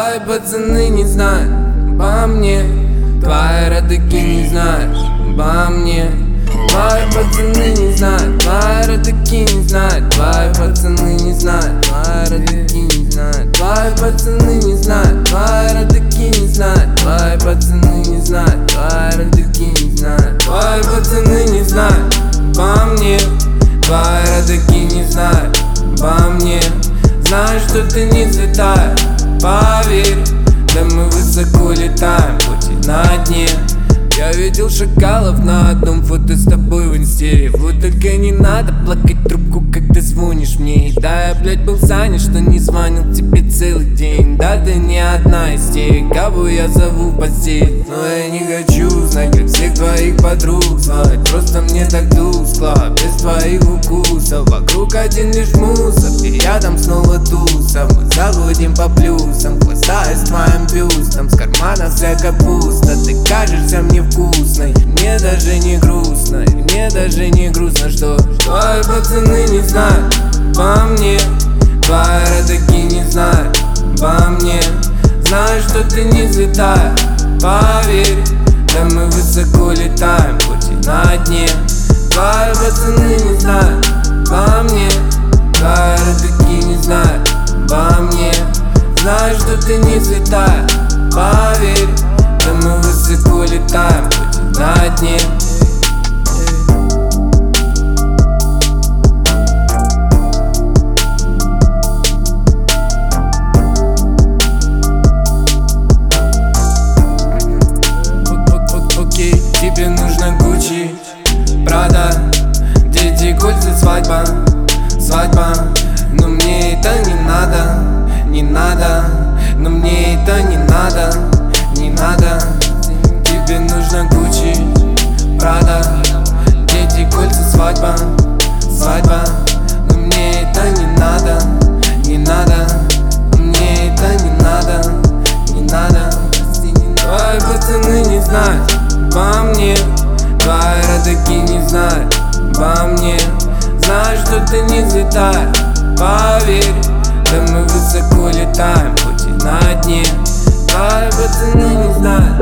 Твои пацаны не знают обо мне, твои родаки не знают обо мне. Твои пацаны не знают, твои родаки не знают, твои пацаны не знают, твои родаки не знают, твои пацаны не знают, твои родаки не знают, твои пацаны не знают, твои родаки не знают, твои пацаны не знают обо мне, твои родаки не знают обо мне. Знаю, что ты не святая, поверь, да мы высоко летаем, хоть и на дне. Я видел шакалов на одном фото с тобой в инсте. Вот только не надо плакать трубку, когда звонишь мне. И да, я, блядь, был занят, что не звонил тебе целый день. Да, ты не одна из тех, кого я зову в постель. Но я не хочу знать, как всех твоих подруг звать. Просто мне так тускло, без твоих укусов. Вокруг один лишь мусор, и рядом снова туса. Мы заходим по плюсам, хвастаясь твоим бюстом. С кармана вся капуста, ты кажешься мне вкусной. Мне даже не грустно, и мне даже не грустно, что твои пацаны не знают обо мне, твои родаки не знают обо мне. Знаю, что ты не святая, поверь, да мы высоко летаем, хоть и на дне. Твои пацаны не знают обо мне, твои родаки не знают обо мне. Знаю, что ты не святая, поверь, да мы высоко летаем, хоть и на дне. Окей, тебе нужно Гуччи, Прада, дети, кольца, свадьба, свадьба. Но мне это не надо, не надо. Но мне это не надо, не надо. Тебе нужно Гуччи, Прада, дети, кольца, свадьба, свадьба. Но мне это не надо, не надо. Мне это не надо, не надо. Твои пацаны не знают обо мне, твои родаки не знают обо мне. Знаю, что ты не святая, поверь, да мы высоко летаем, хоть и на дне. Твои пацаны не знают